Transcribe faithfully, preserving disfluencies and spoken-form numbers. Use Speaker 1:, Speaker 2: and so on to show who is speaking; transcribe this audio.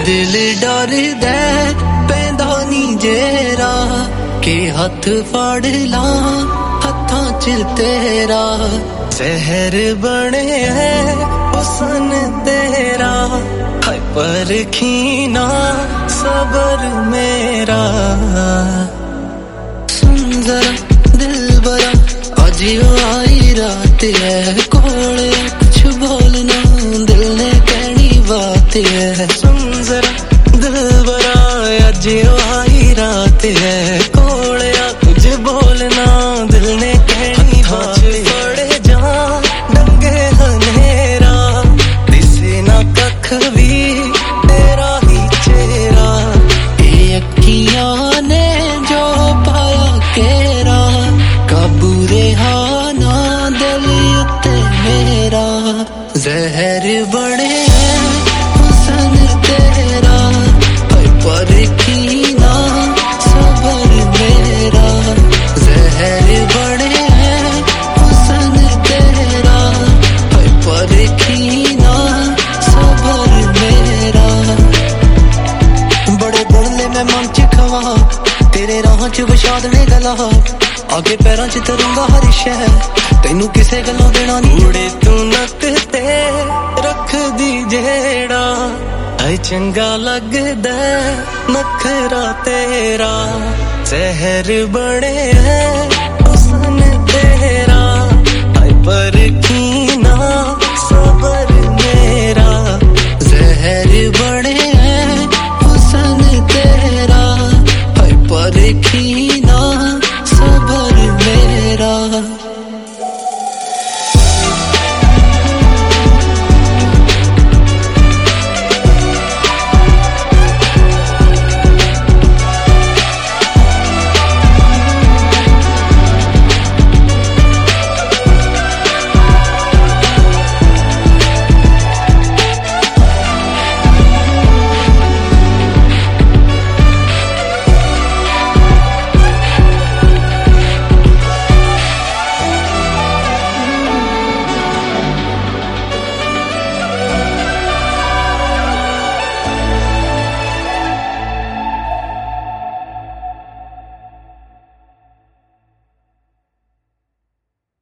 Speaker 1: दिल डरदा पैंदा नी जेरा के हथ फड़ ला हत्थां च तेरा जहर बने है हुस्न तेरा हाय परखीना सबर मेरा सुन जरा दिल बरा आज आई रात है कोले कुछ बोलना दिल ने कहनी बात है सुन जरा दिल बरा आज आई रात है कोले कुछ बोलना दिल ने कहनी बात पड़े जा डंगे हनेरा दिसे ना कख भी तेरा ही चेहरा ये अखियां ने जो पाया केरा काबू रेहा ना दिल उत्ते मेरा जहर बने हुस्न तेरा परखीना सबर मेरा जहर बने हुस्न तेरा परखीना सबर मेरा बड़े बोले मैं मन च खवा तेरे राह च विछादने गला आगे पैरां च तरूंगा हर शह तैनू किसे गल्लों देना नी उड़े तू नक ते रख दी जेड़ा ऐ चंगा लगदा नखरा तेरा जहर बने है हुस्न तेरा ऐ पर